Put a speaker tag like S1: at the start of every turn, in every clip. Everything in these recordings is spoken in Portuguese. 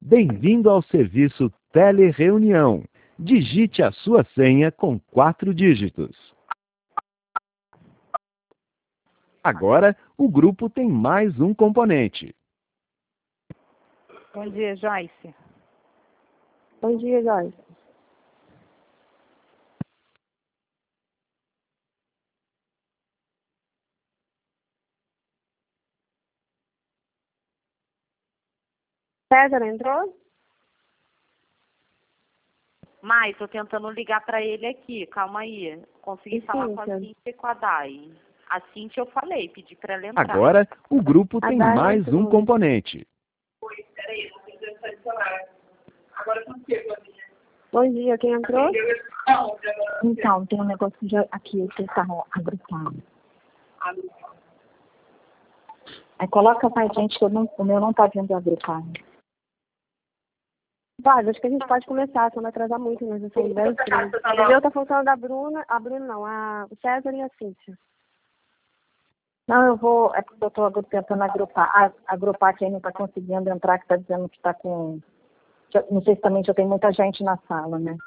S1: Bem-vindo ao serviço Telereunião. Digite a sua senha com 4 dígitos. Agora, o grupo tem mais um componente.
S2: Bom dia, Joyce.
S3: Bom dia, Joyce. César entrou?
S2: Mai, tô tentando ligar para ele aqui, calma aí. Consegui falar com a Cíntia e com a Dai. A Cíntia eu falei, pedi para ela entrar.
S1: Agora, o grupo tem mais um componente.
S3: Oi, peraí, não precisa adicionar. Agora por quê, Bom dia, quem entrou?
S4: Então, tem um negócio aqui que está agrupado. Aí coloca mais gente, que o meu não está vindo agrupado.
S3: Vai, acho que a gente pode começar, senão vai atrasar muito, mas eu sou bem frio. O meu tá faltando da Bruna, o César e a Cíntia.
S4: Não, é porque eu estou tentando agrupar quem não está conseguindo entrar, que está dizendo que está com... Não sei se também já tem muita gente na sala, né?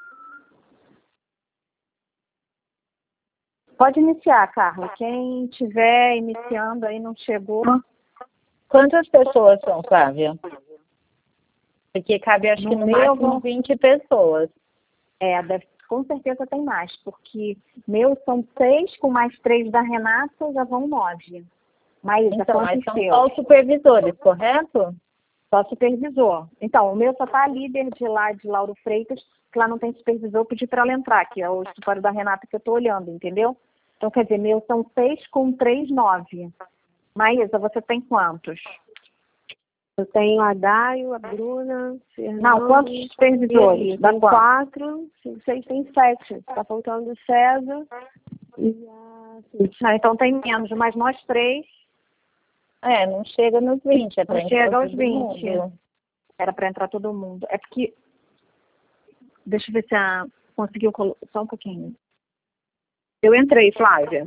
S4: Pode iniciar, Carla. Quem estiver iniciando aí não chegou.
S5: Quantas pessoas são, Flávia? Porque cabe, acho que no máximo 20 pessoas.
S4: Com certeza tem mais, porque meus são 6, com mais 3 da Renata, já vão 9. Mas
S5: então, mas são só os supervisores, correto?
S4: Só supervisor. Então, o meu só está a líder de lá, de Lauro Freitas, que lá não tem supervisor, eu pedi para ela entrar, que é o escritório da Renata que eu estou olhando, entendeu? Então, quer dizer, meus são 6, com 3, 9. Maísa, você tem quantos?
S3: Eu tenho a Daio, a Bruna, Fernando...
S4: Não, quantos supervisores?
S3: Tem 4, 5, 6, tem 7. Está faltando o César e a Cíntia.
S4: Então tem menos, mas nós 3...
S5: não chega nos 20, é para entrar
S4: chega aos
S5: todo
S4: 20.
S5: mundo.
S4: Era para entrar todo mundo. É porque... Deixa eu ver se conseguiu... Só um pouquinho. Eu entrei, Flávia.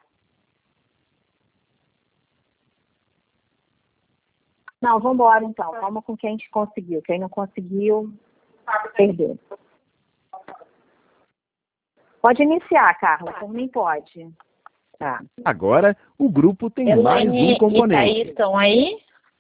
S4: Não, vamos embora então. Vamos com quem conseguiu. Quem não conseguiu, perdeu. Pode iniciar, Carla. Por mim, pode.
S5: Tá.
S1: Agora, o grupo tem mais um componente.
S5: E estão aí?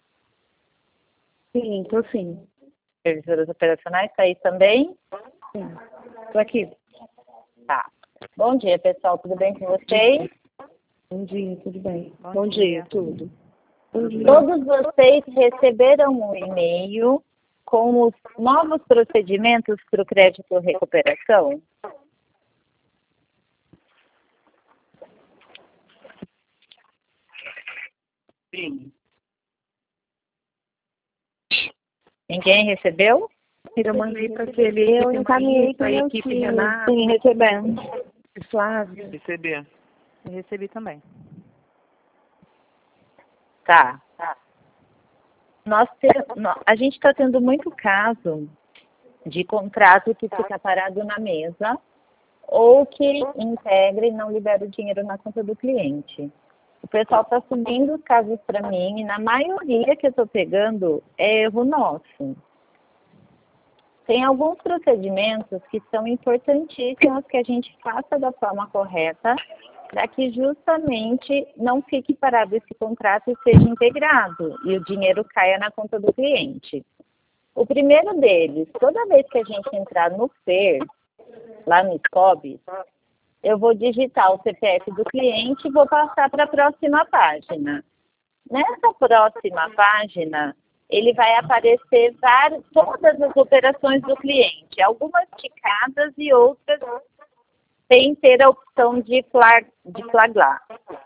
S3: Sim, estou sim.
S5: Supervisoras operacionais, está aí também?
S3: Sim. Estou aqui.
S5: Tá. Bom dia, pessoal. Tudo bem com vocês?
S3: Bom dia, tudo bem. Bom dia, tudo.
S5: Todos vocês receberam um e-mail com os novos procedimentos para o crédito recuperação?
S3: Sim.
S5: Ninguém recebeu?
S3: Eu mandei para aquele... Eu encaminhei para a equipe Renata.
S4: Sim, recebendo.
S3: Flávia.
S2: Receber. Eu recebi também.
S5: Tá. A gente está tendo muito caso de contrato que fica parado na mesa ou que integra e não libera o dinheiro na conta do cliente. O pessoal está subindo os casos para mim e na maioria que eu estou pegando é erro nosso. Tem alguns procedimentos que são importantíssimos que a gente faça da forma correta para que justamente não fique parado esse contrato e seja integrado e o dinheiro caia na conta do cliente. O primeiro deles, toda vez que a gente entrar no FER, lá no SCOB, eu vou digitar o CPF do cliente e vou passar para a próxima página. Nessa próxima página, ele vai aparecer todas as operações do cliente, algumas ticadas e outras sem ter a opção de flagrar.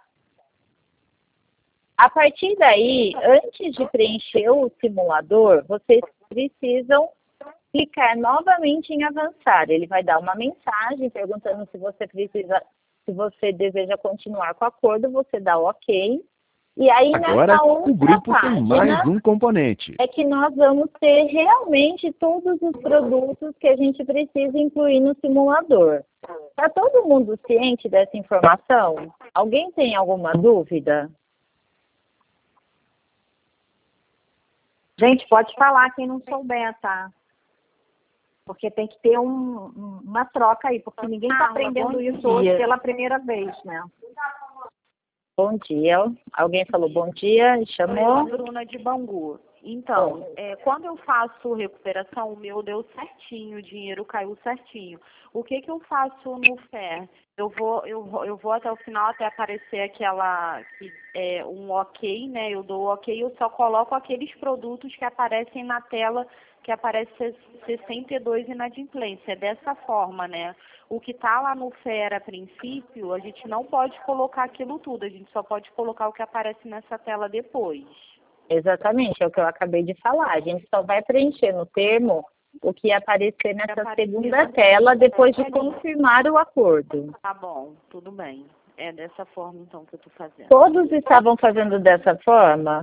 S5: A partir daí, antes de preencher o simulador, vocês precisam clicar novamente em avançar. Ele vai dar uma mensagem perguntando se você deseja continuar com o acordo, você dá OK. E aí,
S1: agora,
S5: nessa outra
S1: o grupo
S5: página,
S1: tem mais um componente.
S5: É que nós vamos ter realmente todos os produtos que a gente precisa incluir no simulador. Está todo mundo ciente dessa informação? Alguém tem alguma dúvida?
S4: Gente, pode falar quem não souber, tá? Porque tem que ter uma troca aí, porque ninguém está aprendendo isso hoje pela primeira vez, né?
S5: Bom dia. Alguém falou bom dia e chamou?
S2: Bruna de Bangu. Então, quando eu faço recuperação, o meu deu certinho, o dinheiro caiu certinho. O que eu faço no FER? Eu vou até o final, até aparecer um ok, né? Eu dou ok, eu só coloco aqueles produtos que aparecem na tela, que aparece 62 inadimplência. É dessa forma, né? O que está lá no FER a princípio, a gente não pode colocar aquilo tudo, a gente só pode colocar o que aparece nessa tela depois.
S5: Exatamente, é o que eu acabei de falar. A gente só vai preencher no termo o que aparecer nessa segunda tela depois de confirmar o acordo.
S2: Tá bom, tudo bem. É dessa forma, então, que eu estou fazendo.
S5: Todos estavam fazendo dessa forma?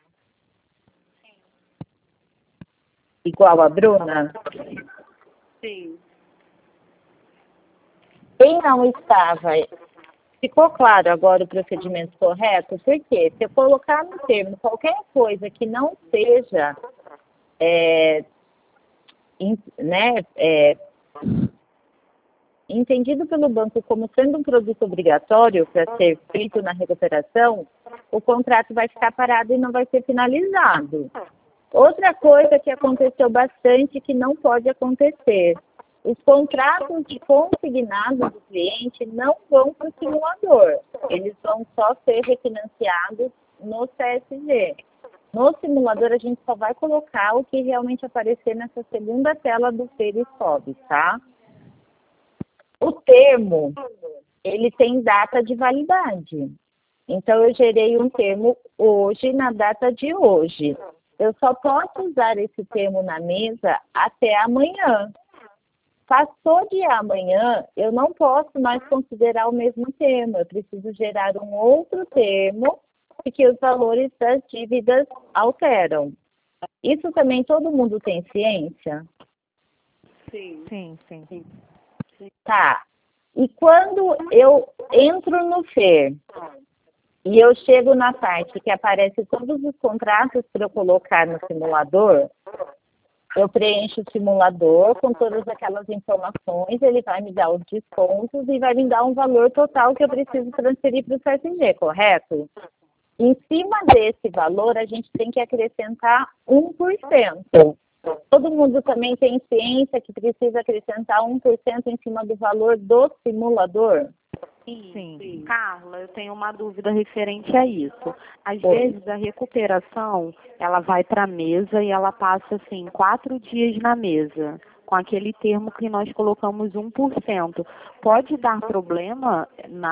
S5: Igual a Bruna?
S2: Sim.
S5: Quem não estava, ficou claro agora o procedimento correto? Porque se eu colocar no termo qualquer coisa que não seja entendido pelo banco como sendo um produto obrigatório para ser feito na recuperação, o contrato vai ficar parado e não vai ser finalizado. Outra coisa que aconteceu bastante que não pode acontecer: os contratos de consignado do cliente não vão para o simulador, eles vão só ser refinanciados no CSG. No simulador, a gente só vai colocar o que realmente aparecer nessa segunda tela do FER e FOB, tá? O termo, ele tem data de validade. Então, eu gerei um termo hoje, na data de hoje. Eu só posso usar esse termo na mesa até amanhã. Passou de amanhã, eu não posso mais considerar o mesmo termo. Eu preciso gerar um outro termo, porque os valores das dívidas alteram. Isso também todo mundo tem ciência?
S2: Sim.
S5: Tá. E quando eu entro no FER e eu chego na parte que aparece todos os contratos para eu colocar no simulador, eu preencho o simulador com todas aquelas informações, ele vai me dar os descontos e vai me dar um valor total que eu preciso transferir para o CSG, correto? Em cima desse valor, a gente tem que acrescentar 1%. Todo mundo também tem ciência que precisa acrescentar 1% em cima do valor do simulador?
S2: Sim. Carla, eu tenho uma dúvida referente a isso. Às vezes a recuperação, ela vai para a mesa e ela passa, assim, 4 dias na mesa, com aquele termo que nós colocamos 1%. Pode dar problema,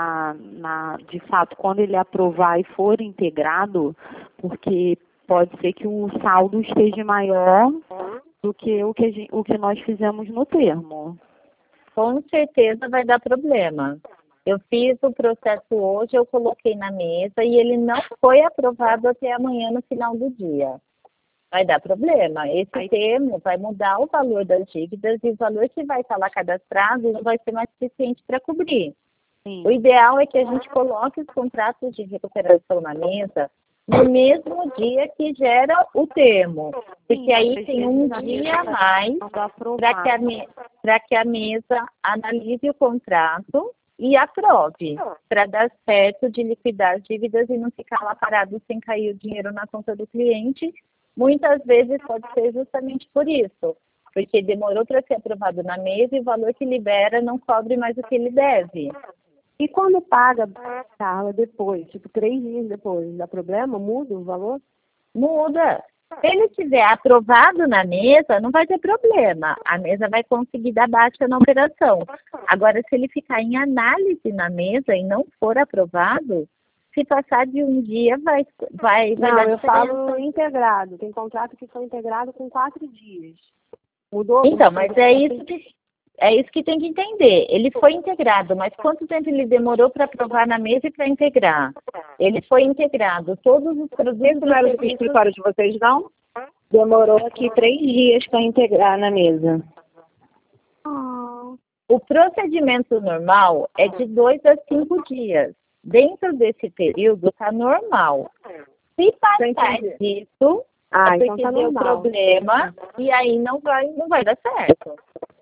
S2: de fato, quando ele aprovar e for integrado, porque pode ser que o saldo esteja maior do que o que nós fizemos no termo.
S5: Com certeza vai dar problema. Eu fiz o processo hoje, eu coloquei na mesa e ele não foi aprovado até amanhã no final do dia. Vai dar problema. Esse termo vai mudar o valor das dívidas e o valor que vai estar lá cadastrado não vai ser mais suficiente para cobrir. Sim. O ideal é que a gente coloque os contratos de recuperação na mesa no mesmo dia que gera o termo. Porque aí tem um dia a mais para que a mesa analise o contrato e aprove, para dar certo de liquidar as dívidas e não ficar lá parado sem cair o dinheiro na conta do cliente. Muitas vezes pode ser justamente por isso, porque demorou para ser aprovado na mesa e o valor que libera não cobre mais o que ele deve.
S3: E quando paga, Carla, depois, tipo 3 dias depois, dá problema? Muda o valor?
S5: Muda. Se ele estiver aprovado na mesa, não vai ter problema. A mesa vai conseguir dar baixa na operação. Agora, se ele ficar em análise na mesa e não for aprovado, se passar de um dia, vai
S3: não,
S5: dar
S3: eu
S5: diferença.
S3: falo integrado. Tem contrato que são integrados com 4 dias. Mudou?
S5: Então, mas é isso que tem que entender. Ele foi integrado, mas quanto tempo ele demorou para aprovar na mesa e para integrar? Ele foi integrado. Todos os produtos...
S4: Não era do escritório de vocês, não? Demorou aqui 3 dias para integrar na mesa.
S5: O procedimento normal é de 2 a 5 dias. Dentro desse período está normal. Se passar disso,
S3: Ah,
S4: é
S3: então
S4: porque
S3: tá
S4: deu
S3: normal.
S4: problema e aí não vai dar certo.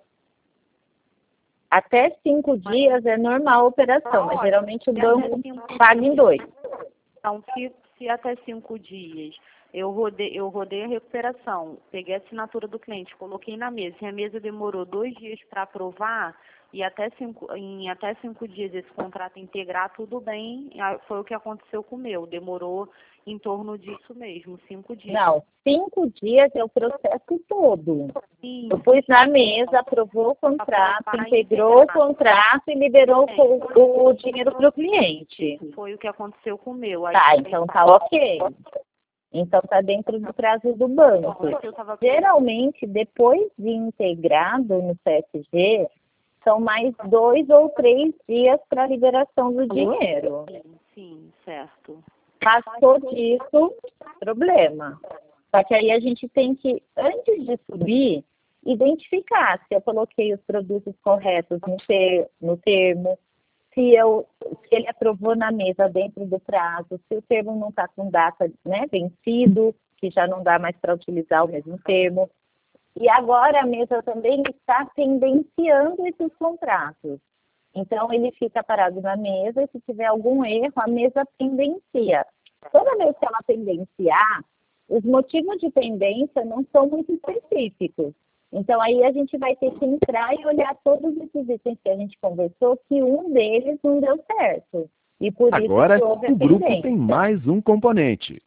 S4: Até 5 dias é normal a operação, mas geralmente o banco paga em 2.
S2: Então, se até 5 dias eu rodei a recuperação, peguei a assinatura do cliente, coloquei na mesa, e a mesa demorou 2 dias para aprovar, e em até 5 dias esse contrato integrar, tudo bem, foi o que aconteceu com o meu, demorou em torno disso mesmo, 5 dias.
S4: Não, 5 dias é o processo todo.
S2: Sim,
S4: Eu pus na mesa, aprovou o contrato, integrou o contrato e liberou o dinheiro para o cliente.
S2: foi o que aconteceu com o meu. Aí,
S4: Tá, então tá ok. Então tá dentro do prazo do banco. Geralmente, depois de integrado no CSG, são mais 2 ou 3 dias para liberação do dinheiro.
S2: Sim, certo.
S4: Passou disso, problema. Só que aí a gente tem que, antes de subir, identificar se eu coloquei os produtos corretos no termo, se ele aprovou na mesa dentro do prazo, se o termo não está com data, né, vencido, que já não dá mais para utilizar o mesmo termo. E agora a mesa também está tendenciando esses contratos. Então, ele fica parado na mesa e se tiver algum erro, a mesa pendencia. Toda vez que ela pendenciar, os motivos de pendência não são muito específicos. Então, aí a gente vai ter que entrar e olhar todos esses itens que a gente conversou, que um deles não deu certo. E por
S1: Agora,
S4: isso que houve a
S1: o grupo
S4: pendência.
S1: tem mais um componente.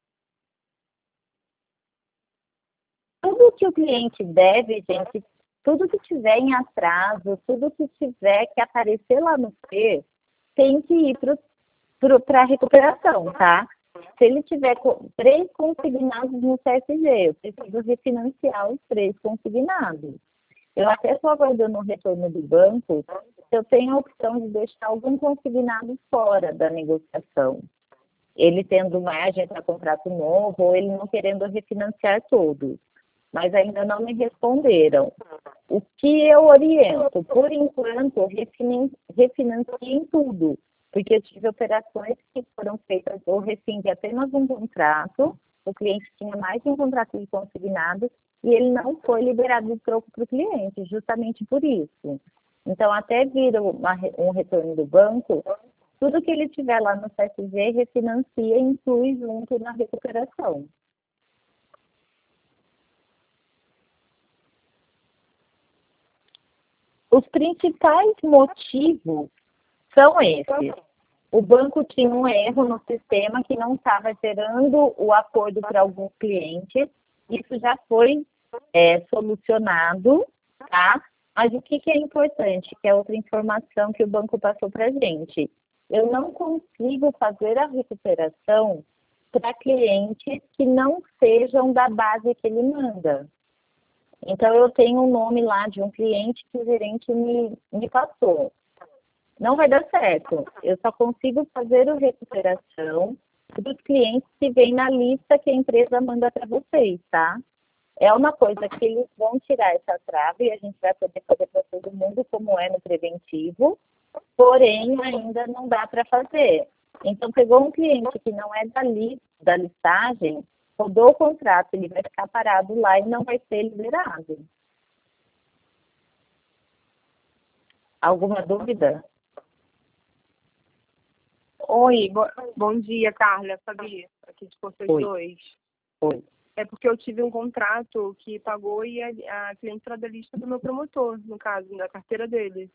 S4: Tudo que o cliente deve, gente, tudo que tiver em atraso, tudo que tiver que aparecer lá no FER, tem que ir para a recuperação, tá? Se ele tiver 3 consignados no CSG, eu preciso refinanciar os 3 consignados. Eu até estou aguardando o retorno do banco, se eu tenho a opção de deixar algum consignado fora da negociação. Ele tendo margem para contrato novo ou ele não querendo refinanciar todos. Mas ainda não me responderam. O que eu oriento? Por enquanto, refinanciem tudo, porque eu tive operações que foram feitas ou refim de apenas um contrato, o cliente tinha mais de um contrato de consignado e ele não foi liberado de troco para o cliente, justamente por isso. Então, até vir um retorno do banco, tudo que ele tiver lá no CSG, refinancia e inclui junto na recuperação. Os principais motivos são esses. O banco tinha um erro no sistema que não estava gerando o acordo para alguns clientes. Isso já foi solucionado, tá? Mas o que é importante, que é outra informação que o banco passou para a gente. Eu não consigo fazer a recuperação para clientes que não sejam da base que ele manda. Então, eu tenho um nome lá de um cliente que o gerente me passou. Não vai dar certo. Eu só consigo fazer a recuperação dos clientes que vêm na lista que a empresa manda para vocês, tá? É uma coisa que eles vão tirar essa trava e a gente vai poder fazer para todo mundo como é no preventivo, porém, ainda não dá para fazer. Então, pegou um cliente que não é da listagem, rodou o contrato, ele vai ficar parado lá e não vai ser liberado. Alguma dúvida?
S6: Oi, bom dia, Carla, Fabi, aqui de Porto
S4: Oi.
S6: 2.
S4: Oi.
S6: É porque eu tive um contrato que pagou e a cliente era da lista do meu promotor, no caso, da carteira dele.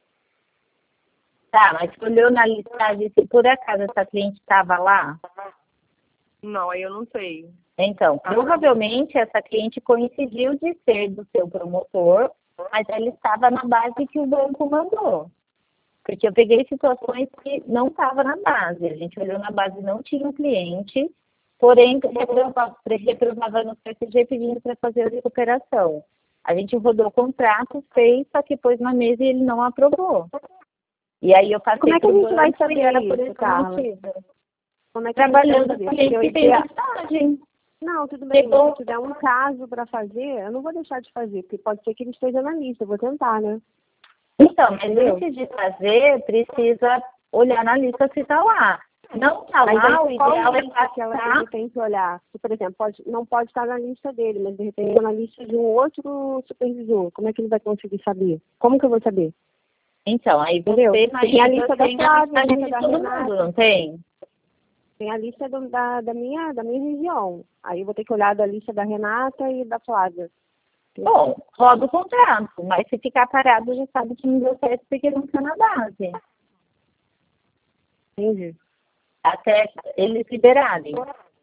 S4: Tá, mas olhou na listagem se por acaso essa cliente estava lá?
S6: Não, aí eu não sei.
S4: Então, provavelmente essa cliente coincidiu de ser do seu promotor, mas ela estava na base que o banco mandou. Porque eu peguei situações que não estava na base. A gente olhou na base, não tinha um cliente, porém reprovava no CSG pedindo para fazer a recuperação. A gente rodou o contrato, fez, só que pôs na mesa e ele não aprovou. E aí eu passei.
S3: Como é que a gente vai saber
S4: por
S3: isso,
S4: esse
S3: Carla?
S4: motivo.
S3: Como é que
S4: Trabalhando
S3: a gente
S4: com
S3: vai saber?
S4: cliente que tem listagem.
S3: Não, tudo bem.
S4: Pegou.
S3: Se tiver um caso para fazer, eu não vou deixar de fazer, porque pode ser que ele esteja na lista. Eu vou tentar, né?
S4: Então, mas antes de fazer, precisa olhar na lista se está lá.
S5: Não está
S3: Mas
S5: lá, o
S3: aí, qual
S5: ideal é
S3: lista que ela
S5: passar.
S3: tem que olhar? Se, por exemplo, não pode estar na lista dele, mas de repente está na lista de um outro supervisor. Como é que ele vai conseguir saber? Como que eu vou saber?
S5: Então, aí
S3: Entendeu?
S5: você,
S3: Tem a
S5: Maísa,
S3: lista da
S5: tem a
S3: Flávia, a
S5: listagem
S3: lista
S5: de
S3: da
S5: todo
S3: Renata.
S5: mundo, não tem?
S3: Tem a lista da minha região. Aí eu vou ter que olhar da lista da Renata e da Flávia.
S5: Bom, roda o contrato, mas se ficar parado, já sabe que não deu certo porque não está na base.
S3: Entendi.
S5: Até eles liberarem.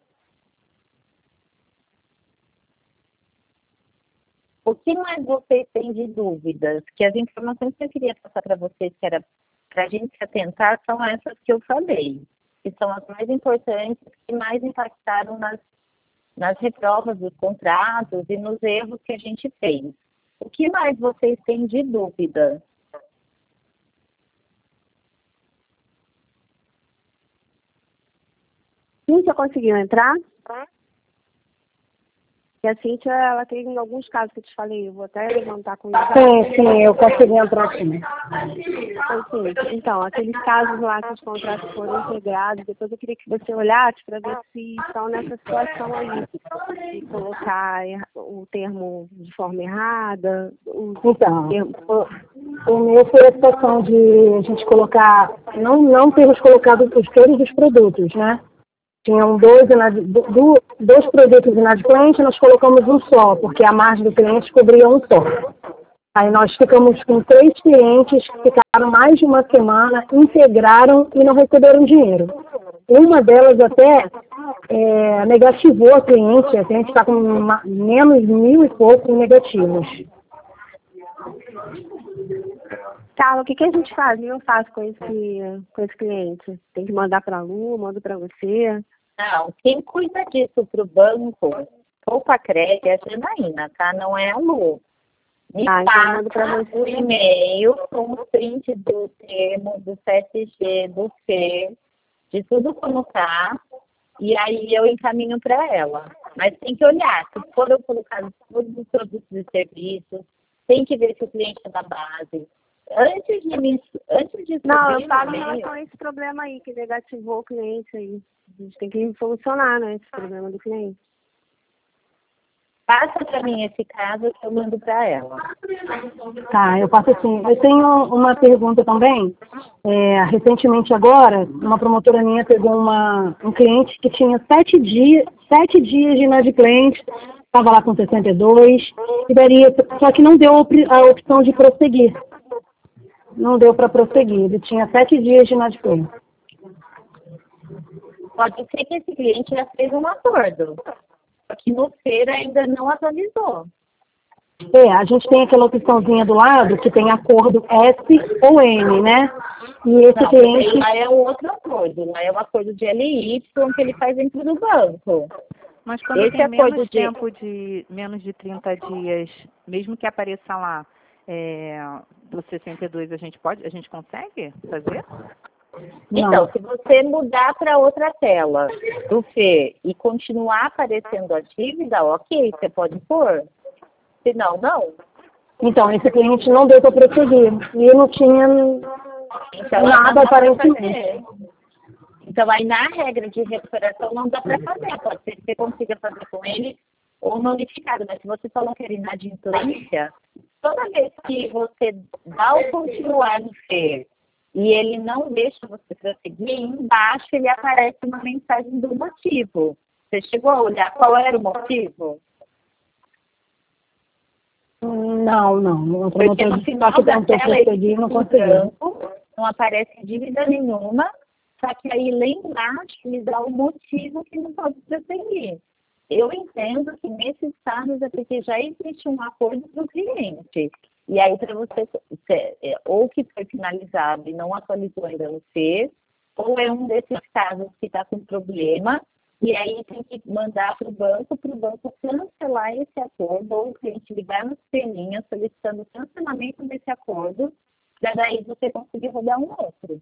S5: O que mais vocês têm de dúvidas? Que as informações que eu queria passar para vocês, que era para a gente se atentar, são essas que eu falei, que são as mais importantes, que mais impactaram nas reprovas dos contratos e nos erros que a gente fez. O que mais vocês têm de dúvida?
S3: Cíntia conseguiu entrar? E a Cíntia, ela tem alguns casos que eu te falei, eu vou até levantar com eles.
S7: Sim, eu consegui entrar aqui.
S3: Então, aqueles casos lá que os contratos foram integrados, depois eu queria que você olhasse para ver se estão nessa situação aí. De colocar o termo de forma errada.
S7: Então, o meu foi a situação de a gente colocar, não termos colocado os cores dos produtos, né? Tinham dois produtos inadimplentes, nós colocamos um só, porque a margem do cliente cobria um só. Aí nós ficamos com 3 clientes que ficaram mais de uma semana, integraram e não receberam dinheiro. Uma delas até negativou a cliente está com menos 1.000 e pouco em negativos.
S3: Carla, o que a gente faz? Eu faço com esse cliente? Tem que mandar para a Lu, mando para você?
S5: Não, quem cuida disso para o banco ou para a crédito é a Janaína, tá? Não é a Lu. Me passa o e-mail com o print do termo, do CSG, do C, de tudo como tá, e aí eu encaminho para ela. Mas tem que olhar, se for eu colocar todos os produtos e serviços, tem que ver se o cliente é da base. Antes de
S3: Não, eu falo em relação a esse problema aí, que negativou o cliente aí. A gente tem que solucionar, né, esse problema do cliente.
S5: Passa para mim esse caso que eu mando para ela.
S7: Tá, eu passo assim. Eu tenho uma pergunta também. Recentemente agora, uma promotora minha pegou um cliente que tinha 7 dias de inadimplente, estava lá com 62, e daria, só que não deu a opção de prosseguir. Não deu para prosseguir, ele tinha 7 dias de inadimplência.
S5: Pode ser que esse cliente já fez um acordo, só que no feira ainda não atualizou.
S7: A gente tem aquela opçãozinha do lado que tem acordo S ou N, né? E esse cliente...
S5: Lá é um outro acordo, lá é um acordo de LY que ele faz dentro do banco.
S8: Mas quando
S5: esse
S8: tem menos tempo menos de 30 dias, mesmo que apareça lá do 62, a gente consegue fazer?
S5: Então, se você mudar para outra tela do Fê e continuar aparecendo a dívida, ok, você pode pôr. Se não, não.
S7: Então, esse cliente não deu para prosseguir. E não tinha nada aparentemente.
S5: Então, aí na regra de recuperação não dá para fazer. Pode ser que você consiga fazer com ele ou notificado. Mas se você falou que era inadimplência, toda vez que você dá o continuar no Fê e ele não deixa você prosseguir, embaixo ele aparece uma mensagem do motivo. Você chegou a olhar qual era o motivo?
S7: Não.
S5: Porque no final da tela não aparece dívida nenhuma, só que aí lá embaixo ele dá o motivo que não pode prosseguir. Eu entendo que nesses casos é porque já existe um acordo para o cliente. E aí, para você, ou que foi finalizado e não atualizou ainda no C, ou é um desses casos que está com problema, e aí tem que mandar para o banco cancelar esse acordo, ou o cliente ligar no sisteminha solicitando o cancelamento desse acordo, para daí você conseguir rodar um outro.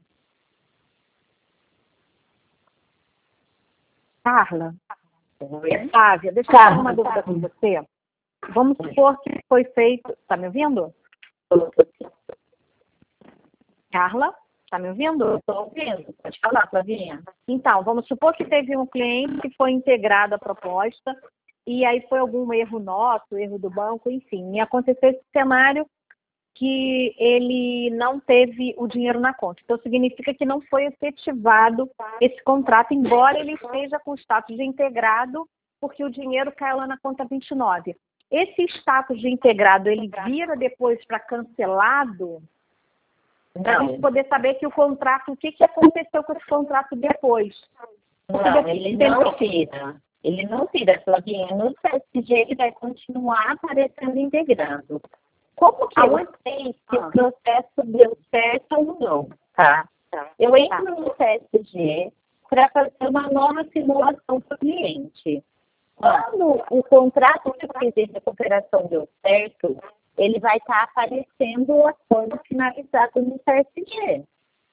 S4: Carla, Flávia, deixa eu fazer uma dúvida com você. Vamos supor que foi feito... Está me ouvindo? Carla? Está me ouvindo?
S5: Estou ouvindo. Pode falar, Flavinha.
S4: Então, vamos supor que teve um cliente que foi integrado à proposta e aí foi algum erro nosso, erro do banco, enfim. E aconteceu esse cenário que ele não teve o dinheiro na conta. Então, significa que não foi efetivado esse contrato, embora ele esteja com status de integrado, porque o dinheiro caiu lá na conta 29. Esse status de integrado, ele vira depois para cancelado? Para a gente poder saber que o contrato, o que aconteceu com esse contrato depois.
S5: Não, ele não vira. Ele não vira, Flavinha. No CSG ele vai continuar aparecendo integrado. Como que eu sei se o processo deu certo ou não, tá? Eu entro no CSG para fazer uma nova simulação para o cliente. Quando o contrato que eu fiz de recuperação deu certo, ele vai estar aparecendo o acordo finalizado no CSG.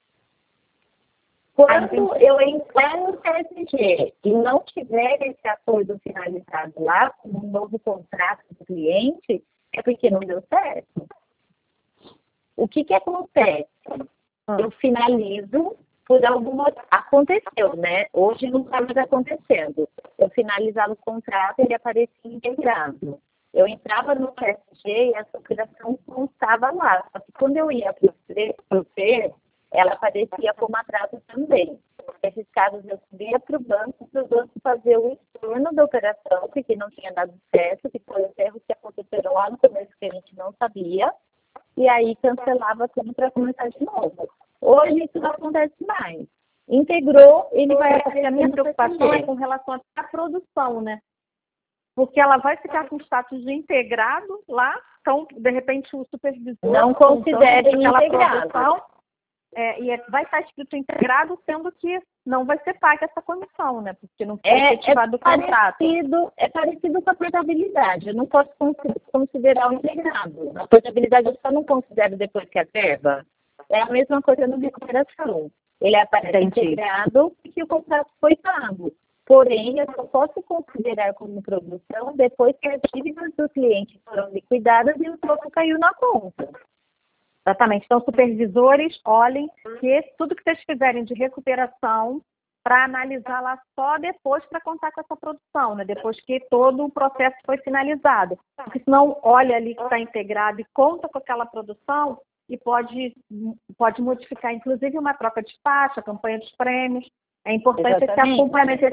S5: Quando eu entrar no CSG e não tiver esse acordo finalizado lá, com um novo contrato do cliente, é porque não deu certo. O que acontece? Eu finalizo por alguma... Aconteceu, né? Hoje não está mais acontecendo. Eu finalizava o contrato, ele aparecia integrado. Eu entrava no CSG e essa operação não estava lá. Só que quando eu ia para o FER, ela aparecia como atraso também. Nesses casos, eu subia para o banco fazer o estorno da operação, porque não tinha dado certo, que foi os erros que aconteceram lá no começo que a gente não sabia, e aí cancelava tudo para começar de novo. Hoje isso não acontece mais. Integrou, ele vai aparecer.
S4: A minha preocupação é com relação à produção, né? Porque ela vai ficar com status de integrado lá, então, de repente, o supervisor...
S5: Não considera integrado.
S4: Vai estar escrito integrado, sendo que não vai ser paga essa comissão, né? Porque não foi efetivado o contrato.
S5: É parecido com a portabilidade. Eu não posso considerar o integrado. A portabilidade eu só não considero depois que é verba. É a mesma coisa no recuperação. Ele aparece integrado porque o contrato foi pago. Porém, eu só posso considerar como produção depois que as dívidas do cliente foram liquidadas e o troco caiu na conta.
S4: Exatamente. Então, supervisores, olhem que tudo que vocês fizerem de recuperação para analisar lá só depois para contar com essa produção, né? Depois que todo o processo foi finalizado. Porque senão olha ali que está integrado e conta com aquela produção e pode modificar, inclusive, uma troca de despacho, a campanha dos prêmios. É importante esse acompanhamento,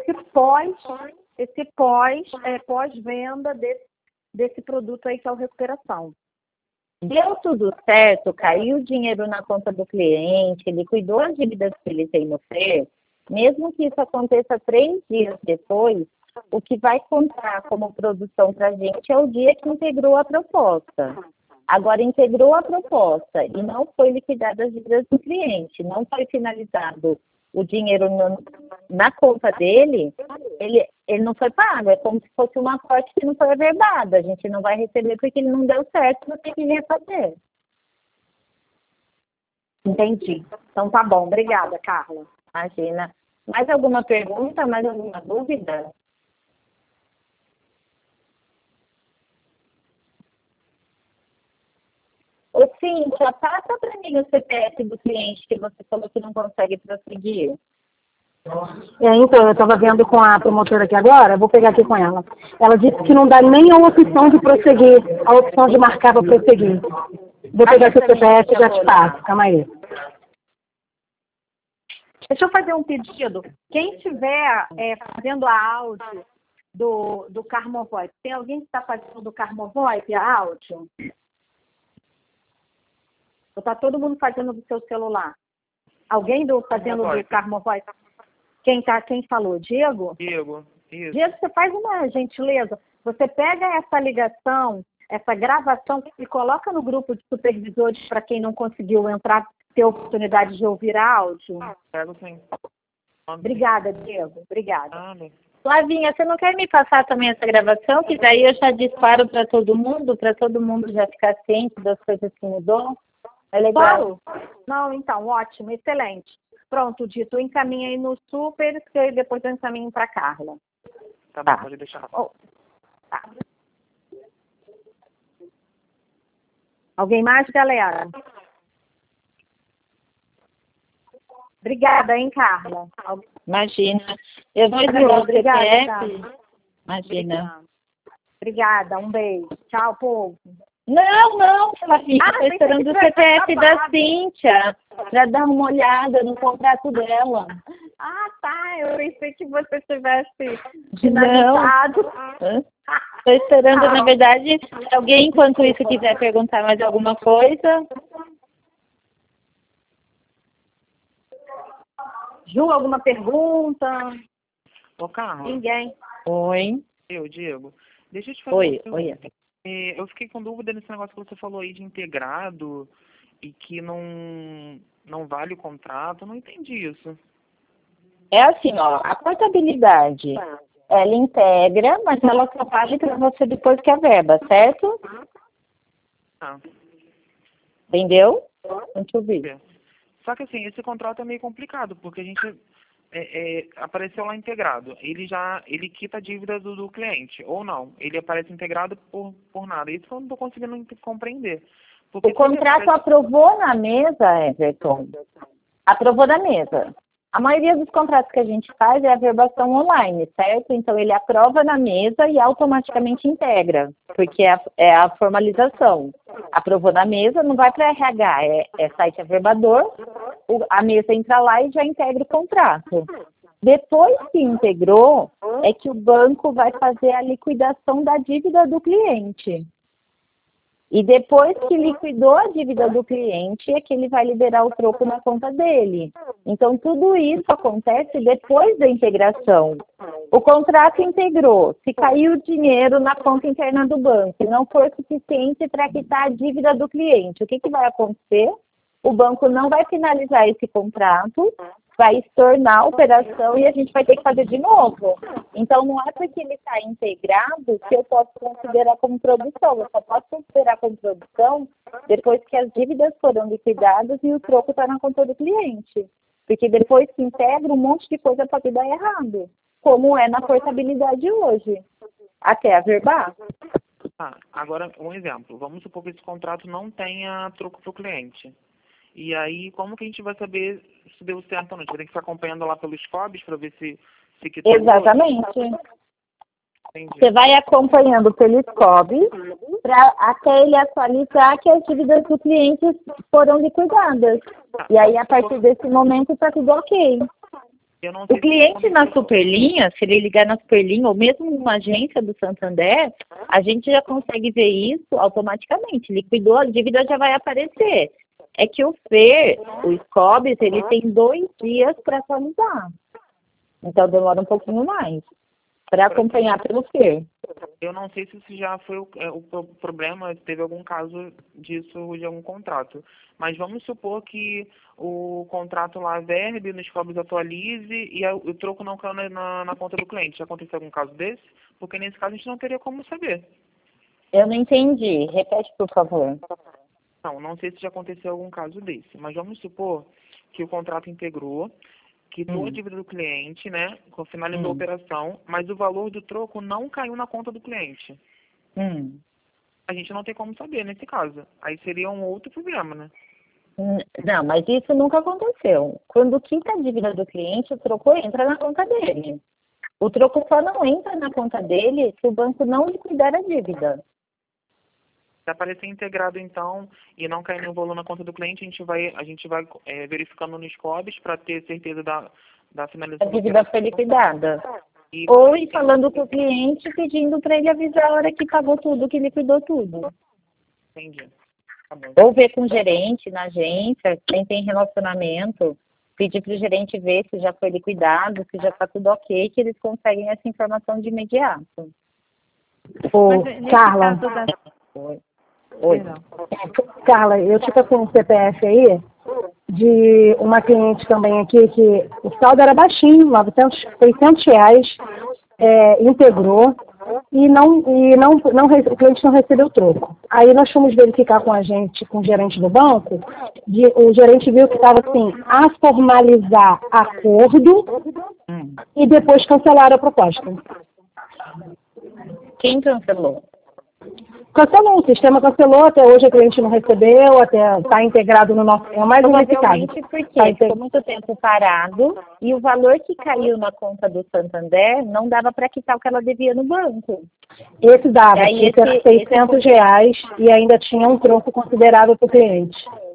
S4: esse pós-venda desse produto aí que é o recuperação.
S5: Deu tudo certo, caiu o dinheiro na conta do cliente, ele cuidou as dívidas que ele tem no FER, mesmo que isso aconteça 3 dias depois, o que vai contar como produção para a gente é o dia que integrou a proposta. Agora, integrou a proposta e não foi liquidada as dívidas do cliente, não foi finalizado o dinheiro na conta dele, ele não foi pago. É como se fosse uma parte que não foi averbada. A gente não vai receber porque ele não deu certo, vai ter que refazer.
S4: Entendi. Então tá bom. Obrigada, Carla.
S5: Imagina. Mais alguma pergunta? Mais alguma dúvida? Ô, Cíntia, passa para mim o CPF do cliente que você falou que não consegue prosseguir.
S7: Então, eu estava vendo com a promotora aqui agora, vou pegar aqui com ela. Ela disse que não dá nem a opção de prosseguir, a opção de marcar para prosseguir. Vou pegar aqui o CPF e já te passo, calma aí.
S4: Deixa eu fazer um pedido. Quem estiver fazendo a áudio do Carmovoip, tem alguém que está fazendo do Carmovoip a áudio? Ou está todo mundo fazendo do seu celular? Alguém fazendo do Carmovoip? Quem falou? Diego?
S9: Diego, isso.
S4: Diego, você faz uma gentileza. Você pega essa ligação, essa gravação e coloca no grupo de supervisores para quem não conseguiu entrar, ter oportunidade de ouvir áudio.
S9: Pego sim.
S4: Obrigada, Diego. Obrigada.
S5: Flavinha, você não quer me passar também essa gravação? Que daí eu já disparo para todo mundo já ficar ciente das coisas que mudou? É legal?
S4: Claro. Não, então, ótimo, excelente. Pronto, Dito, encaminha aí no super, que depois eu encaminho para Carla.
S9: Tá bom, pode deixar.
S4: Tá. Alguém mais, galera? Obrigada, hein, Carla?
S5: Imagina. Eu vou entregar o
S4: Obrigada,
S5: CPF.
S4: Carla.
S5: Imagina.
S4: Obrigada, um beijo. Tchau, povo.
S5: Não, Flavinha,
S4: Ah,
S5: estou esperando o CPF da Cíntia para dar uma olhada no contrato dela.
S4: Ah, tá. Eu pensei que você tivesse
S5: Não.
S4: finalizado.
S5: Estou esperando, na verdade, se alguém, enquanto isso, quiser perguntar mais alguma coisa.
S4: Ju, alguma pergunta?
S9: Ô, Carla,
S4: Ninguém.
S5: Oi.
S9: Diego, deixa eu te fazer uma pergunta.
S5: Oi.
S9: Eu fiquei com dúvida nesse negócio que você falou aí de integrado e que não vale o contrato. Eu não entendi isso.
S5: É assim, ó, a portabilidade, ela integra, mas ela só vale para você depois que a verba, certo?
S9: Ah,
S5: Entendeu? Não te ouvi.
S9: só que assim, esse contrato é meio complicado, porque a gente apareceu lá integrado. Ele quita a dívida do cliente, ou não. Ele aparece integrado por nada. Isso eu não estou conseguindo compreender. Porque
S5: O contrato aprovou na mesa, Everton. Aprovou na mesa. A maioria dos contratos que a gente faz é a verbação online, certo? Então, ele aprova na mesa e automaticamente integra, porque é a formalização. Aprovou na mesa, não vai para RH, é site averbador, a mesa entra lá e já integra o contrato. Depois que integrou, é que o banco vai fazer a liquidação da dívida do cliente. E depois que liquidou a dívida do cliente, é que ele vai liberar o troco na conta dele. Então, tudo isso acontece depois da integração. O contrato integrou. Se caiu o dinheiro na conta interna do banco e não for suficiente para quitar a dívida do cliente, o que vai acontecer? O banco não vai finalizar esse contrato, vai estornar a operação e a gente vai ter que fazer de novo. Então, não é porque ele está integrado que eu posso considerar como produção. Eu só posso considerar como produção depois que as dívidas foram liquidadas e o troco está na conta do cliente. Porque depois que integra, um monte de coisa pode dar errado, como é na portabilidade hoje, até averbar.
S9: Agora, um exemplo. Vamos supor que esse contrato não tenha troco para o cliente. E aí, como que a gente vai saber se deu certo ou não? A gente vai ter que ficar acompanhando lá pelos FOBs para ver se quitou.
S5: Exatamente. Você vai acompanhando pelo SCOB até ele atualizar que as dívidas do cliente foram liquidadas. E aí, a partir desse momento, está tudo ok. O cliente na Superlinha, se ele ligar na Superlinha ou mesmo numa agência do Santander, a gente já consegue ver isso automaticamente. Liquidou, a dívida já vai aparecer. É que o FER, o SCOBS, ele tem 2 dias para atualizar. Então, demora um pouquinho mais para acompanhar pelo FER.
S9: Eu não sei se isso já foi o problema, se teve algum caso disso de algum contrato. Mas vamos supor que o contrato lá verbe, nos FOBs atualize e o troco não caiu na conta do cliente. Já aconteceu algum caso desse? Porque nesse caso a gente não teria como saber.
S5: Eu não entendi. Repete, por favor.
S9: Não sei se já aconteceu algum caso desse, mas vamos supor que o contrato integrou, quitou a dívida do cliente, né, finalizou a operação, mas o valor do troco não caiu na conta do cliente. A gente não tem como saber nesse caso. Aí seria um outro problema, né?
S5: Não, mas isso nunca aconteceu. Quando quita a dívida do cliente, o troco entra na conta dele. O troco só não entra na conta dele se o banco não liquidar a dívida.
S9: Se aparecer integrado, então, e não cair nenhum valor na conta do cliente, a gente vai verificando nos COBs para ter certeza da finalização.
S5: A dívida foi liquidada. Ou ir falando com o cliente, pedindo para ele avisar a hora que pagou tudo, que liquidou tudo.
S9: Entendi. Tá bom.
S5: Ou ver com o gerente na agência, quem tem relacionamento, pedir para o gerente ver se já foi liquidado, se já está tudo ok, que eles conseguem essa informação de imediato.
S7: Carla.
S5: Oi.
S7: Carla, eu tive com um CPF aí de uma cliente também aqui que o saldo era baixinho, 800 reais, integrou e o cliente não recebeu o troco. Aí nós fomos verificar com o gerente do banco, o gerente viu que estava assim, a formalizar acordo e depois cancelaram a proposta.
S5: Quem cancelou?
S7: Cancelou, o sistema cancelou, até hoje a cliente não recebeu, até está integrado no nosso... É mais um nesse caso.
S5: Provavelmente porque ficou muito tempo parado e o valor que caiu na conta do Santander não dava para quitar o que ela devia no banco.
S7: Esse dava,
S5: Aí
S7: esse era R$ 600 e ainda tinha um troco considerável para o cliente.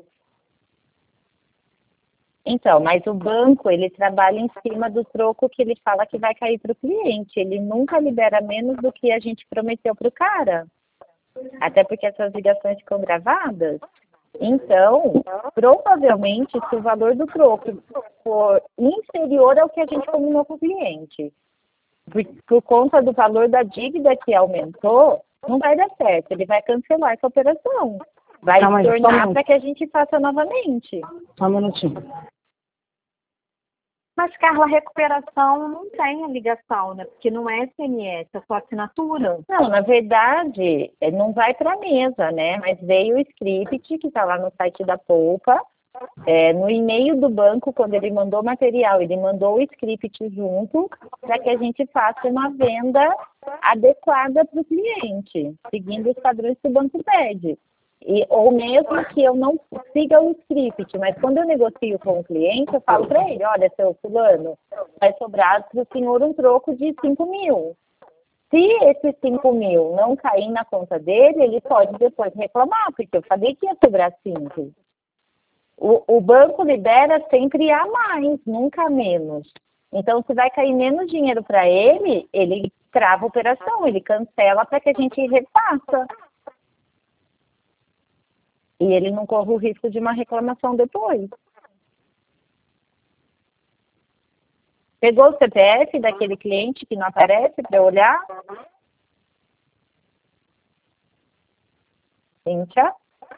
S5: Então, mas o banco, ele trabalha em cima do troco que ele fala que vai cair para o cliente. Ele nunca libera menos do que a gente prometeu para o cara. Até porque essas ligações ficam gravadas. Então, provavelmente, se o valor do troco for inferior ao que a gente combinou com o cliente, por conta do valor da dívida que aumentou, não vai dar certo. Ele vai cancelar essa operação. Vai tornar para que a gente faça novamente.
S7: Só um minutinho.
S4: Mas, Carla, a recuperação não tem a ligação, né? Porque não é SMS, é só assinatura.
S5: Não, na verdade, não vai para a mesa, né? Mas veio o script que está lá no site da Poupa. No e-mail do banco, quando ele mandou o material, ele mandou o script junto para que a gente faça uma venda adequada para o cliente, seguindo os padrões que o banco pede. Ou mesmo que eu não siga o script, mas quando eu negocio com o cliente, eu falo para ele, olha, seu fulano, vai sobrar para o senhor um troco de 5 mil. Se esses 5 mil não cair na conta dele, ele pode depois reclamar, porque eu falei que ia sobrar 5. O banco libera sempre a mais, nunca a menos. Então, se vai cair menos dinheiro para ele, ele trava a operação, ele cancela para que a gente refaça. E ele não corre o risco de uma reclamação depois. Pegou o CPF daquele cliente que não aparece para olhar? Cíntia?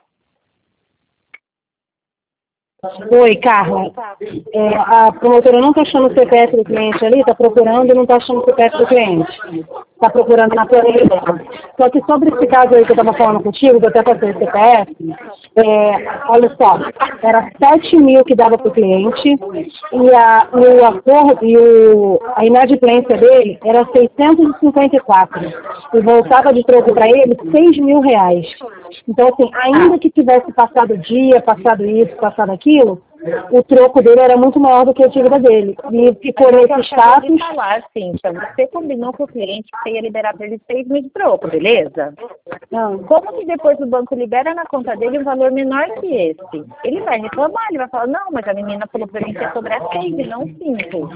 S7: Oi, Carla. A promotora não está achando o CPF do cliente ali, está procurando e não está achando o CPF do cliente. Está procurando na planilha dela. Só que sobre esse caso aí que eu estava falando contigo, que eu até passei o CPF, olha só, era 7 mil que dava para o cliente e o acordo e a inadimplência dele era 654 e voltava de troco para ele R$ 6.000. Então, assim, ainda que tivesse passado o dia, passado isso, passado aquilo, o troco dele era muito maior do que a dívida dele. E ficou nesse status.
S5: Cíntia, você combinou com o cliente que você ia liberar para ele 6 mil de troco, beleza?
S7: Não.
S5: Como que depois o banco libera na conta dele um valor menor que esse? Ele vai reclamar, ele vai falar, não, mas a menina falou para mim que ia sobrar 6 e não 5.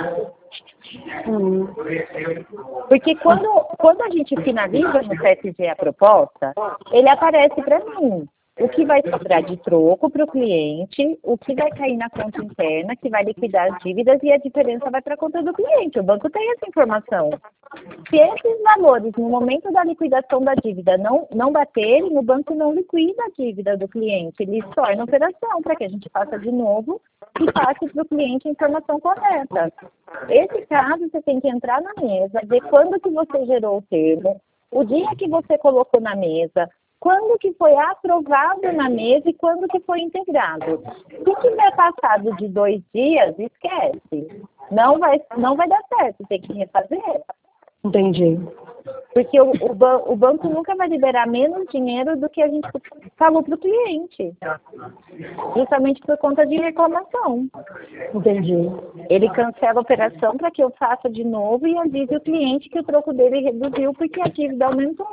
S5: Porque quando a gente finaliza no CSG a proposta, ele aparece para mim. O que vai sobrar de troco para o cliente, o que vai cair na conta interna, que vai liquidar as dívidas e a diferença vai para a conta do cliente. O banco tem essa informação. Se esses valores, no momento da liquidação da dívida, não baterem, o banco não liquida a dívida do cliente. Ele torna a operação para que a gente faça de novo e passe para o cliente a informação correta. Esse caso, você tem que entrar na mesa, ver quando que você gerou o termo, o dia que você colocou na mesa, quando que foi aprovado na mesa e quando que foi integrado. Se tiver passado de 2 dias, esquece. Não vai dar certo, tem que refazer.
S7: Entendi.
S5: Porque o banco nunca vai liberar menos dinheiro do que a gente falou para o cliente. Justamente por conta de reclamação.
S7: Entendi.
S5: Ele cancela a operação para que eu faça de novo e avise o cliente que o troco dele reduziu porque a dívida aumentou.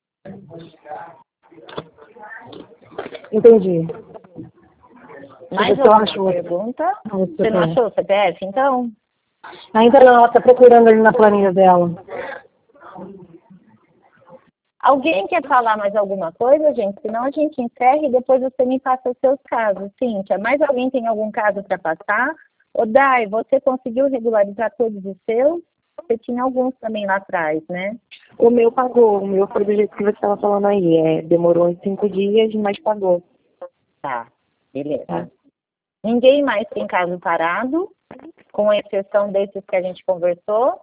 S7: Entendi.
S5: Mais alguma pergunta? Você não achou o CPF, então?
S7: Ainda não, ela está procurando ali na planilha dela.
S5: Alguém quer falar mais alguma coisa, gente? Senão a gente encerra e depois você me passa os seus casos. Cíntia, mais alguém tem algum caso para passar? Ô, Dai, você conseguiu regularizar todos os seus? Você tinha alguns também lá atrás, né?
S6: O meu pagou, o meu foi do jeito que você estava falando aí. Demorou uns 5 dias, mas pagou.
S5: Tá, beleza. Ninguém mais tem caso parado, com exceção desses que a gente conversou?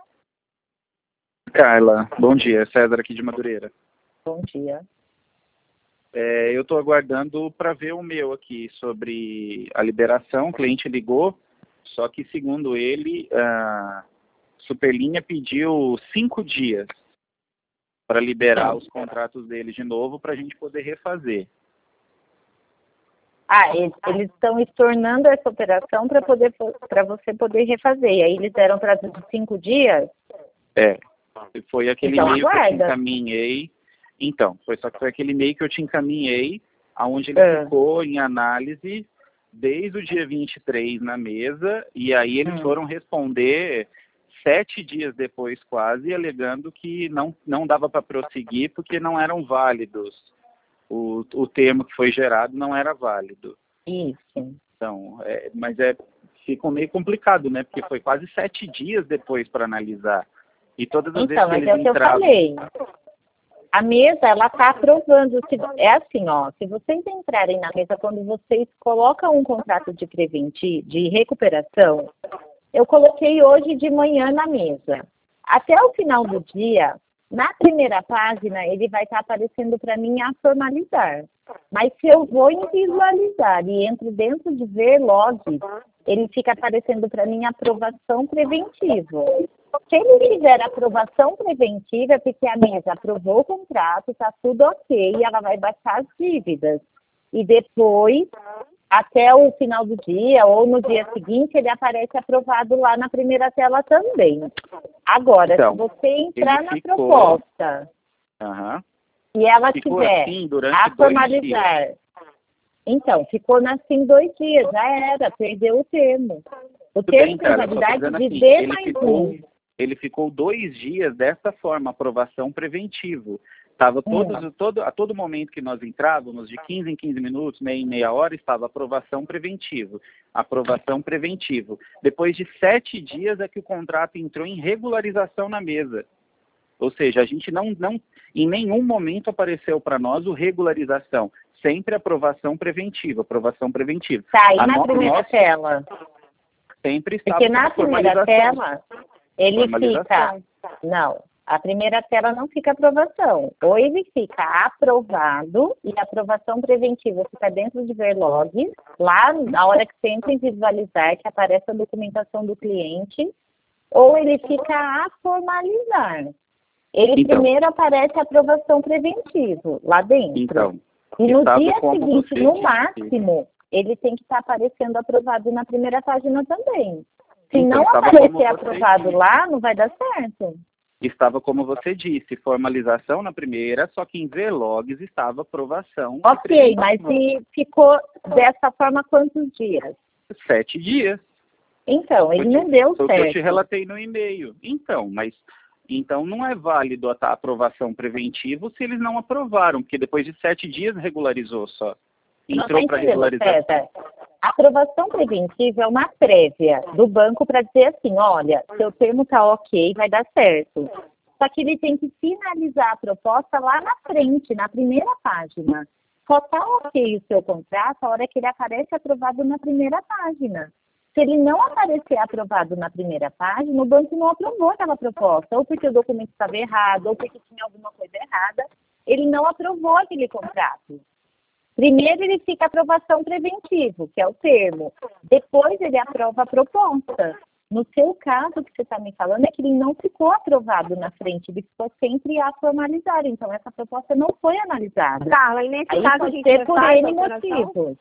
S10: Carla, bom dia. César aqui de Madureira.
S5: Bom dia.
S10: Eu estou aguardando para ver o meu aqui sobre a liberação. O cliente ligou, só que segundo ele, a Superlinha pediu 5 dias. para liberar os contratos deles de novo para a gente poder refazer.
S5: Eles estão estornando essa operação para você poder refazer. E aí eles deram prazo de 5 dias?
S10: Foi aquele
S5: então,
S10: e-mail que eu te encaminhei. Então, foi aquele e-mail que eu te encaminhei, onde ele ficou em análise desde o dia 23 na mesa, e aí eles foram responder 7 dias depois quase, alegando que não dava para prosseguir porque não eram válidos. O termo que foi gerado não era válido.
S5: Isso.
S10: Então, ficou meio complicado, né? Porque foi quase 7 dias depois para analisar. E todas as vezes que eles entravam...
S5: Então, mas é o que eu falei. A mesa, ela está aprovando. É assim, ó, se vocês entrarem na mesa, quando vocês colocam um contrato de recuperação, eu coloquei hoje de manhã na mesa. Até o final do dia, na primeira página, ele vai estar aparecendo para mim a formalizar. Mas se eu vou em visualizar e entro dentro de ver log, ele fica aparecendo para mim aprovação preventiva. Se ele tiver aprovação preventiva, é porque a mesa aprovou o contrato, está tudo ok, e ela vai baixar as dívidas. E depois, até o final do dia, ou no dia seguinte, ele aparece aprovado lá na primeira tela também. Agora, se você entrar na proposta e ela tiver
S10: assim
S5: a formalizar... Então, ficou assim 2 dias, já era, perdeu o termo. O termo tem validade de D mais 1.
S10: Ele ficou 2 dias dessa forma, aprovação preventivo. Estava a todo momento que nós entrávamos, de 15 em 15 minutos, meia hora, estava aprovação preventivo. Aprovação preventivo. Depois de 7 dias é que o contrato entrou em regularização na mesa. Ou seja, a gente não em nenhum momento apareceu para nós o regularização. Sempre aprovação preventiva, aprovação preventiva.
S5: Tá, e na primeira tela?
S10: Sempre estava
S5: porque na primeira tela, ele fica... Não, a primeira tela não fica aprovação. Ou ele fica aprovado e a aprovação preventiva fica dentro de ver log, lá na hora que você entra em visualizar, que aparece a documentação do cliente, ou ele fica a formalizar. Ele primeiro aparece a aprovação preventiva, lá dentro. E no dia seguinte, no máximo, ele tem que estar aparecendo aprovado na primeira página também. Se não aparecer aprovado lá, não vai dar certo.
S10: Estava como você disse, formalização na primeira, só que em V-Logs estava aprovação.
S5: Ok, mas se ficou dessa forma quantos dias?
S10: 7 dias.
S5: Então, ele não deu certo.
S10: Eu te relatei no e-mail. Então não é válido a aprovação preventiva se eles não aprovaram, porque depois de 7 dias regularizou só. Entrou para regularizar.
S5: A aprovação preventiva é uma prévia do banco para dizer assim, olha, seu termo está ok, vai dar certo. Só que ele tem que finalizar a proposta lá na frente, na primeira página. Só está ok o seu contrato a hora que ele aparece aprovado na primeira página. Se ele não aparecer aprovado na primeira página, o banco não aprovou aquela proposta, ou porque o documento estava errado, ou porque tinha alguma coisa errada, ele não aprovou aquele contrato. Primeiro ele fica aprovação preventiva, que é o termo. Depois ele aprova a proposta. No seu caso, o que você está me falando é que ele não ficou aprovado na frente, ele ficou sempre a formalizar. Então, essa proposta não foi analisada.
S3: Carla, e nesse caso
S5: pode ser por N motivos.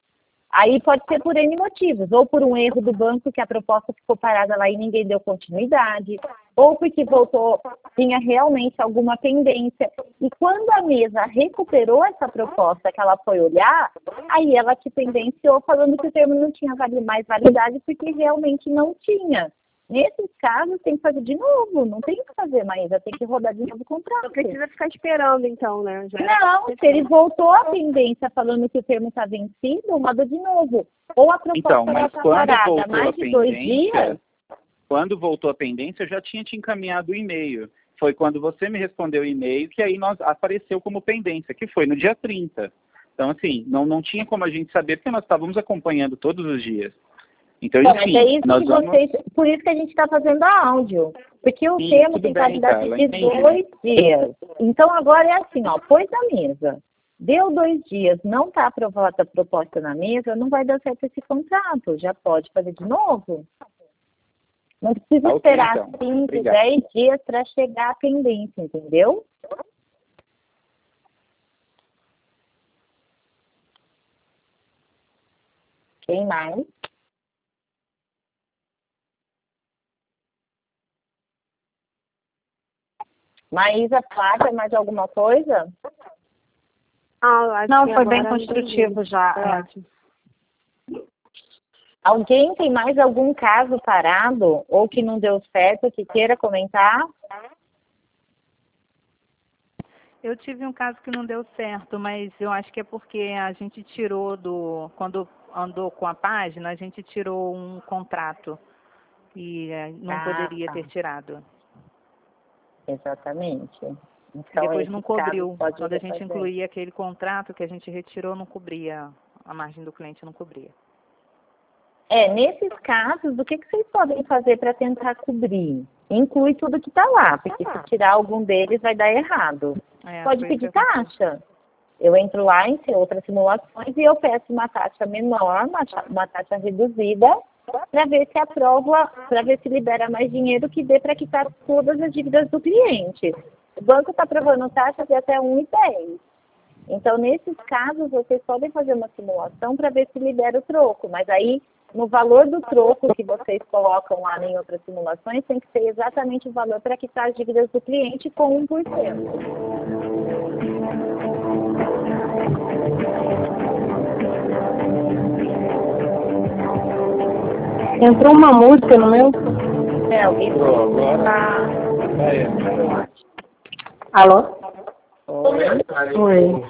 S5: Aí pode ser por N motivos, ou por um erro do banco que a proposta ficou parada lá e ninguém deu continuidade, ou porque tinha realmente alguma pendência. E quando a mesa recuperou essa proposta que ela foi olhar, aí ela te pendenciou falando que o termo não tinha mais validade porque realmente não tinha. Nesses casos, tem que fazer de novo, não tem o que fazer mais, já tem que rodar de novo o contrato.
S3: Não precisa ficar esperando, então, né?
S5: Não, se ele voltou à pendência falando que o termo está vencido, roda de novo. Ou a proposta está parada mais de 2 dias.
S10: Quando voltou a pendência, eu já tinha te encaminhado o e-mail. Foi quando você me respondeu o e-mail que aí apareceu como pendência, que foi no dia 30. Então, assim, não tinha como a gente saber, porque nós estávamos acompanhando todos os dias. Então, enfim,
S5: por isso que a gente está fazendo a áudio. Porque o termo tem validade de 2 dias. Então, agora é assim, ó, pôs na mesa. Deu 2 dias, não está aprovada a proposta na mesa, não vai dar certo esse contrato. Já pode fazer de novo. Não precisa
S10: Tá ok,
S5: esperar
S10: então.
S5: 5,
S10: Obrigado.
S5: 10 dias para chegar a pendência, entendeu? Quem mais? Maísa, Flávia, mais alguma coisa?
S4: Não, foi bem construtivo já.
S3: Ótimo.
S5: Alguém tem mais algum caso parado ou que não deu certo que queira comentar?
S8: Eu tive um caso que não deu certo, mas eu acho que é porque a gente tirou quando andou com a página, a gente tirou um contrato e não poderia ter tirado.
S5: Exatamente. Então,
S8: Depois não cobriu.
S5: pode
S8: Quando a gente
S5: fazer.
S8: incluía aquele contrato que a gente retirou, não cobria, a margem do cliente não cobria.
S5: Nesses casos, o que vocês podem fazer para tentar cobrir? Inclui tudo que está lá, porque se tirar algum deles vai dar errado. Pode pedir taxa. Eu entro lá em outras simulações e eu peço uma taxa menor, uma taxa reduzida, para ver se aprova, para ver se libera mais dinheiro que dê para quitar todas as dívidas do cliente. O banco está aprovando taxas de até 1,10. Então, nesses casos, vocês podem fazer uma simulação para ver se libera o troco, mas aí no valor do troco que vocês colocam lá em outras simulações, tem que ser exatamente o valor para quitar as dívidas do cliente com 1%.
S7: Entrou uma música no meu.
S5: Alguém
S7: Alô?
S5: Oi.
S7: Oi.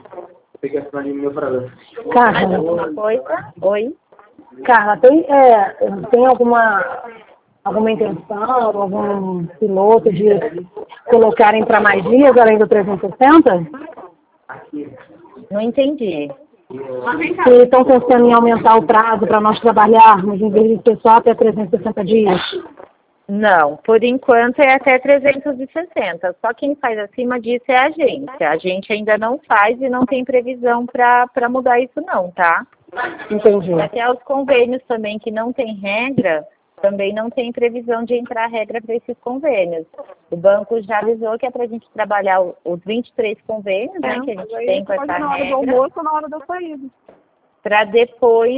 S7: Carla.
S5: Alguma coisa? Oi.
S7: Carla, tem alguma intenção, algum piloto de colocarem para mais dias além do 360?
S5: Não entendi.
S7: Se estão pensando em aumentar o prazo para nós trabalharmos, em vez de ser só até 360 dias?
S5: Não, por enquanto é até 360. Só quem faz acima disso é a agência. A gente ainda não faz e não tem previsão para mudar isso não, tá?
S7: Entendi.
S5: Até os convênios também que não tem regra, também não tem previsão de entrar regra para esses convênios. O banco já avisou que é para a gente trabalhar os 23 convênios, né, que a gente tem com essa regra.
S6: Na hora do almoço ou na hora da saída.
S5: Para depois,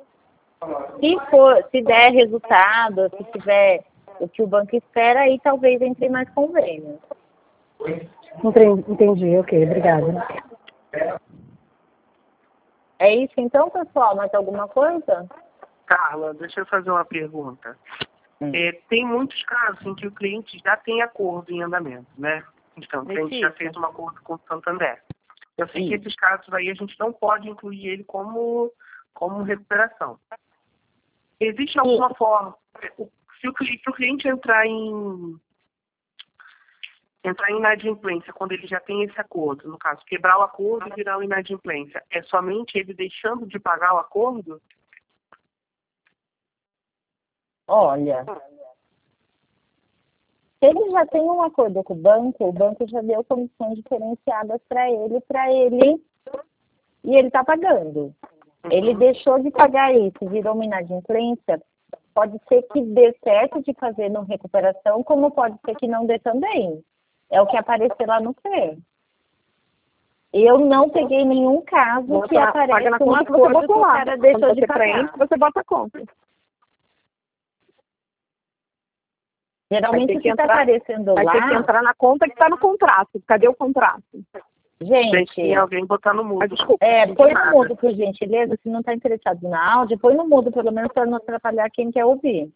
S5: se der resultado, se tiver o que o banco espera, aí talvez entre mais convênios.
S7: Entendi, ok, obrigada.
S5: É isso então, pessoal? Mais alguma coisa?
S11: Carla, deixa eu fazer uma pergunta. Tem muitos casos em que o cliente já tem acordo em andamento, né? Então, o cliente já fez um acordo com o Santander. Eu sei que esses casos aí a gente não pode incluir ele como recuperação. Existe alguma forma, se o cliente entrar em inadimplência quando ele já tem esse acordo, no caso, quebrar o acordo e virar uma inadimplência, é somente ele deixando de pagar o acordo?
S5: Olha, se ele já tem um acordo com o banco já deu comissões diferenciadas para ele, e ele está pagando. Ele deixou de pagar isso, virou uma inadimplência, pode ser que dê certo de fazer no recuperação, como pode ser que não dê também. É o que apareceu lá no FER. Eu não peguei nenhum caso que aparece um acordo que o cara deixou de pagar.
S6: Você bota a conta.
S5: Geralmente o que está aparecendo lá...
S6: Vai ter que entrar na conta que está no contrato. Cadê o contrato?
S5: Gente,
S11: tem alguém botar no mudo.
S5: Põe no mudo, por gentileza. Se não está interessado na áudio, põe no mudo, pelo menos para não atrapalhar quem quer ouvir.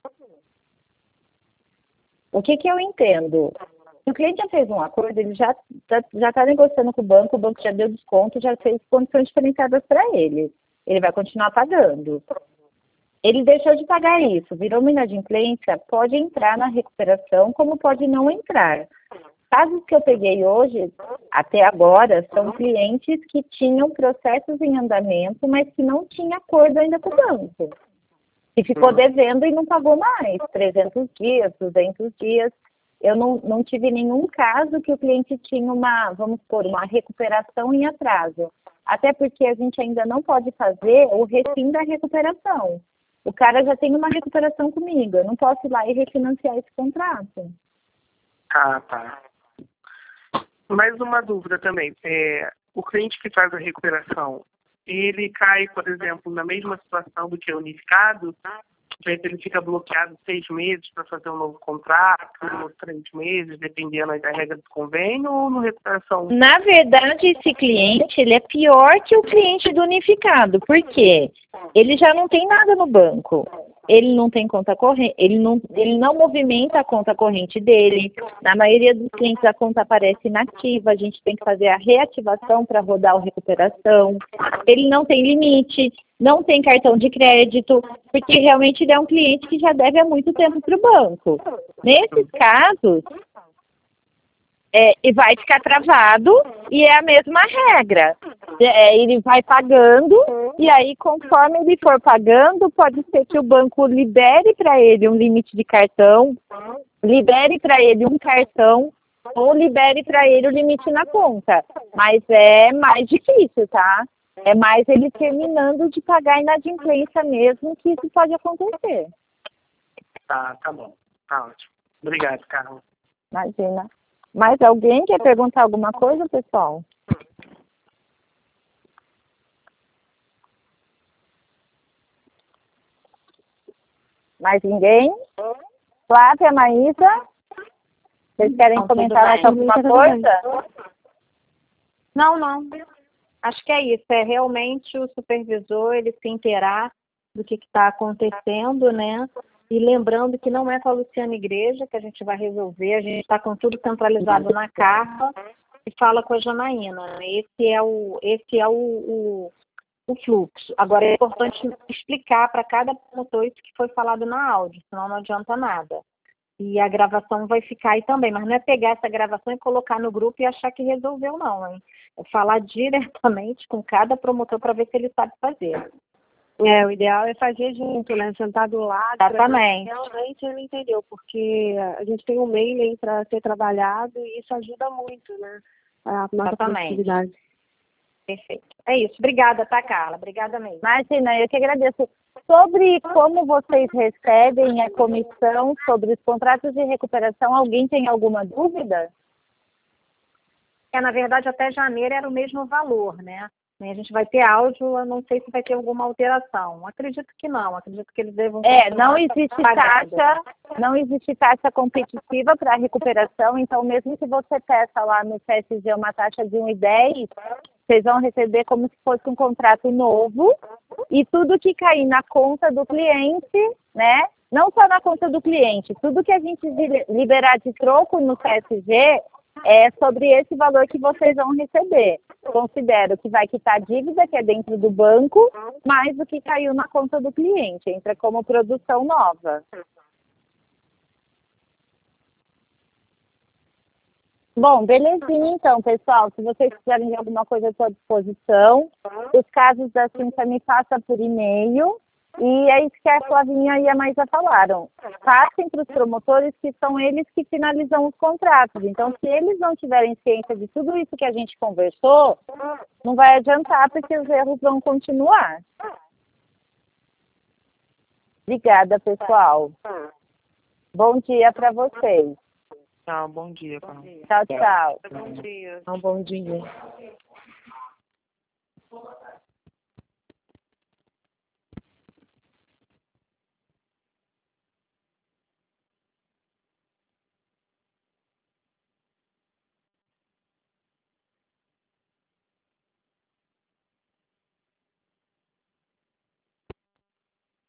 S5: O que eu entendo? Se o cliente já fez um acordo, ele já está negociando com o banco já deu desconto, já fez condições diferenciadas para ele. Ele vai continuar pagando. Ele deixou de pagar isso, virou uma inadimplência, pode entrar na recuperação, como pode não entrar. Casos que eu peguei hoje, até agora, são clientes que tinham processos em andamento, mas que não tinham acordo ainda com o banco. E ficou devendo e não pagou mais, 300 dias, 200 dias. Eu não tive nenhum caso que o cliente tinha uma recuperação em atraso. Até porque a gente ainda não pode fazer o refim da recuperação. O cara já tem uma recuperação comigo, eu não posso ir lá e refinanciar esse contrato.
S11: Tá. Mais uma dúvida também. O cliente que faz a recuperação, ele cai, por exemplo, na mesma situação do que o unificado? Ele fica bloqueado 6 meses para fazer um novo contrato, ou 3 meses, dependendo da regra do convênio, ou no recuperação?
S5: Na verdade, esse cliente, ele é pior que o cliente do unificado. Por quê? Ele já não tem nada no banco. Ele não tem conta corrente, ele não movimenta a conta corrente dele. Na maioria dos clientes, a conta aparece inativa, a gente tem que fazer a reativação para rodar a recuperação. Ele não tem limite, não tem cartão de crédito, porque realmente ele é um cliente que já deve há muito tempo para o banco. Nesses casos, e vai ficar travado e é a mesma regra. Ele vai pagando e aí, conforme ele for pagando, pode ser que o banco libere para ele um limite de cartão, libere para ele um cartão ou libere para ele o limite na conta. Mas é mais difícil, tá? É mais ele terminando de pagar a inadimplência mesmo que isso pode acontecer.
S11: Tá bom. Tá ótimo. Obrigado, Carla.
S5: Imagina. Mais alguém quer perguntar alguma coisa, pessoal? Mais ninguém? Flávia, Maísa? Vocês querem comentar mais alguma coisa?
S4: Não. Acho que é isso. É realmente o supervisor, ele se inteirar do que está acontecendo, né? E lembrando que não é com a Luciana Igreja que a gente vai resolver, a gente está com tudo centralizado na Carla e fala com a Janaína, né? Esse é o fluxo. Agora é importante explicar para cada promotor isso que foi falado na áudio, senão não adianta nada. E a gravação vai ficar aí também, mas não é pegar essa gravação e colocar no grupo e achar que resolveu, não, hein? É falar diretamente com cada promotor para ver se ele sabe fazer.
S3: O ideal é fazer junto, né? Sentar do lado.
S4: Exatamente.
S3: Realmente ele entendeu, porque a gente tem um mailing para ser trabalhado e isso ajuda muito, né? A nossa produtividade.
S4: Perfeito. É isso. Obrigada, tá, Carla? Obrigada mesmo.
S5: Imagina, eu que agradeço. Sobre como vocês recebem a comissão sobre os contratos de recuperação, alguém tem alguma dúvida?
S4: Na verdade, até janeiro era o mesmo valor, né? A gente vai ter áudio, eu não sei se vai ter alguma alteração. Acredito que não, acredito que eles devam...
S5: Não existe taxa competitiva para a recuperação, então mesmo que você peça lá no CSG uma taxa de 1,10, vocês vão receber como se fosse um contrato novo, e tudo que cair na conta do cliente, né? Não só na conta do cliente, tudo que a gente liberar de troco no CSG é sobre esse valor que vocês vão receber. Considero que vai quitar a dívida que é dentro do banco, mais o que caiu na conta do cliente. Entra como produção nova. Bom, belezinha então, pessoal. Se vocês quiserem de alguma coisa, eu estou à disposição. Os casos da Cinta me passa por e-mail. E é isso que a Flavinha e a Maísa falaram. Passem para os promotores, que são eles que finalizam os contratos. Então, se eles não tiverem ciência de tudo isso que a gente conversou, não vai adiantar, porque os erros vão continuar. Obrigada, pessoal. Bom dia para vocês.
S9: Tchau, bom dia.
S5: Tchau.
S6: Bom dia.
S5: Bom dia.